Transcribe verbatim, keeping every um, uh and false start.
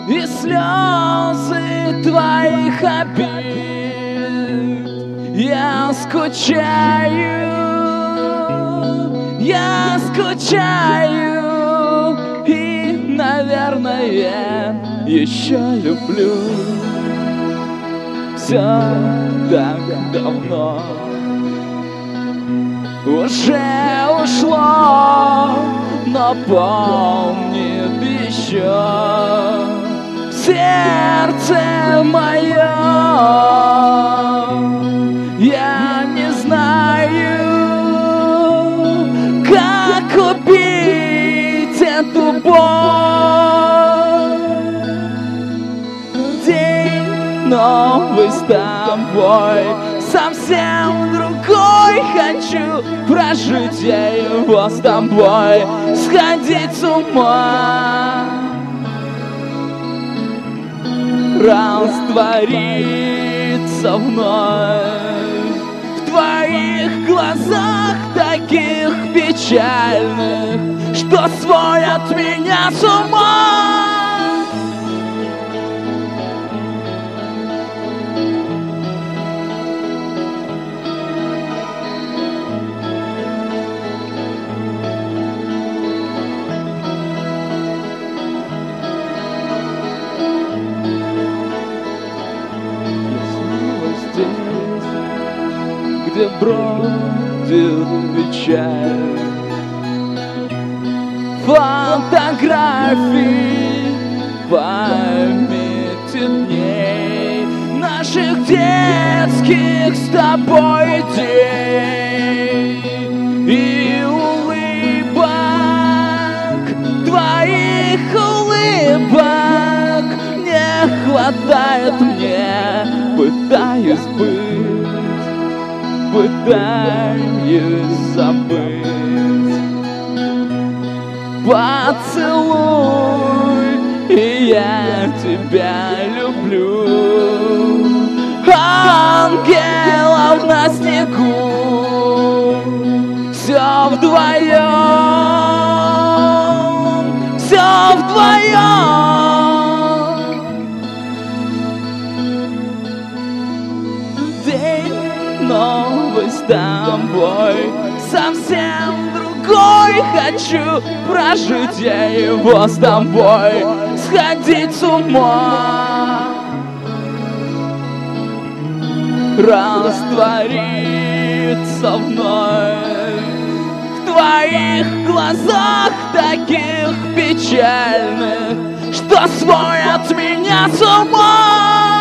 и слезы твоих обид. Я скучаю, я скучаю и, наверное, еще люблю. Все так давно уже ушло, но помнит еще сердце мое. Я не знаю, как убить эту боль. День новый с тобой, совсем другой хочу прожить я его с тобой, сходить с ума, раствориться вновь в твоих глазах таких печальных, что сводят меня с ума. Где бродит печаль, фотографии памяти дней наших детских с тобой дней и улыбок, твоих улыбок не хватает мне, пытаюсь быть, пытаюсь забыть. Поцелуй, и я тебя люблю. Ангелов на снегу, все вдвоем, все вдвоем. День новый с тобой, совсем другой хочу прожить я его с тобой, сходить с ума, раствориться вновь в твоих глазах таких печальных, что сводят меня с ума.